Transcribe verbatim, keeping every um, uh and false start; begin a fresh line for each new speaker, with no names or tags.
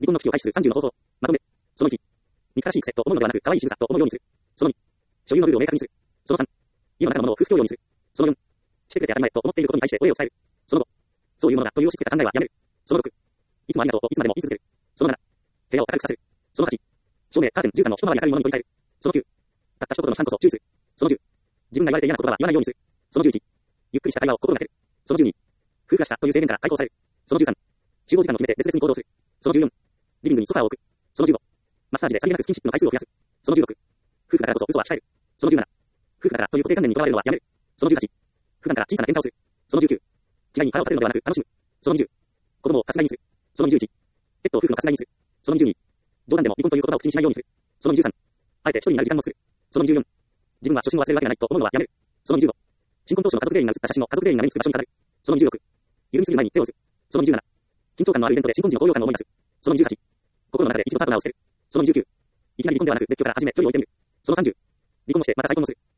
離婚の危機を回避するさんじゅうの方法。まとめ。そのいち。憎たらしい癖と思うのではなく、可愛い仕草と思うようにする。そのに。所有のルールを明確にする。そのさん。家の中のものを夫婦共用にする。そのよん。してくれて当たり前と思っていることに対してお礼を伝える。そのご。そういうものだという押し付けた考えはやめる。そのろく。いつもありがとうといつまでも言い続ける。そのなな。部屋を明るくさせる。そのはち。照明、カーテン、絨毯の一回り明るいものに取り替える。そのきゅう。たった一言の負担こそ注意する。そのじゅう。自分が言われて嫌な言葉は言わないようにする。そのじゅういち。ゆっくりした会話を心がける。そのじゅうに。夫婦らしさという制限から解放される。そのじゅうさん。集合時間を決めて別々に行動する。そのじゅうよん。リビングにソファーを置く。そのじゅうご。マッサージでさりげなくスキンシップの回数を増やす。そのじゅうろく。夫婦だからこそ嘘は控える。そのじゅうなな。夫婦だからという固定観念にとらわれるのはやめる。そのじゅうはち。普段から小さな喧嘩をする。そのじゅうきゅう。違いに腹を立てるのではなく楽しむ。そのにじゅう。子供を殺害にする。そのにじゅういち。ペットを夫婦の殺害にする。そのにじゅうに。冗談でも離婚という言葉を口にしないようにする。そのにじゅうさん。あえて一人になる時間も作る。そのにじゅうよん。自分は初心を忘れるわけがないと思うのはやめる。そのにじゅうご。新婚当初の家族全員が写った写真を家族全員が目につく場所に飾る。そのにじゅうろく。緩みすぎる前に手を打つ。そのにじゅうなな。緊張感のあるイベントで新婚時の高揚感を思い出す。そのにじゅうはち。心の中で一度パートナーを捨てる。そのにじゅうきゅう。いきなり離婚ではなく別居から始め距離を置いてみる。そのさんじゅう。離婚もしてまた再婚もする。